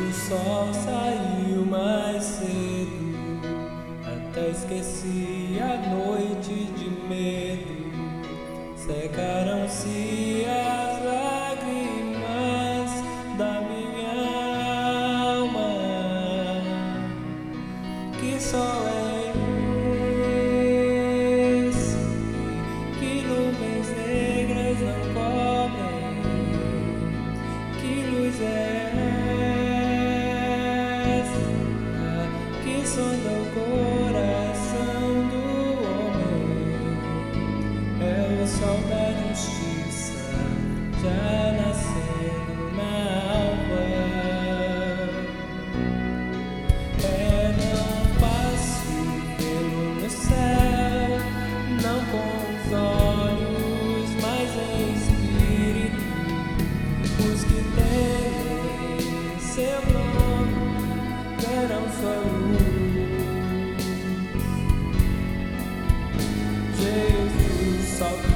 O sol saiu mais cedo, até esqueci a noite de medo. Secaram-se as lágrimas da minha alma. Que sol é esse? Que nuvens negras não cobrem? Que luz é essa que sonda o coração do homem? É o sol da justiça já nascendo na alva. É não fácil vê-lo no céu, não com os olhos, mas em espírito. Os que temem seu nome verão sua luz. Jesus, sol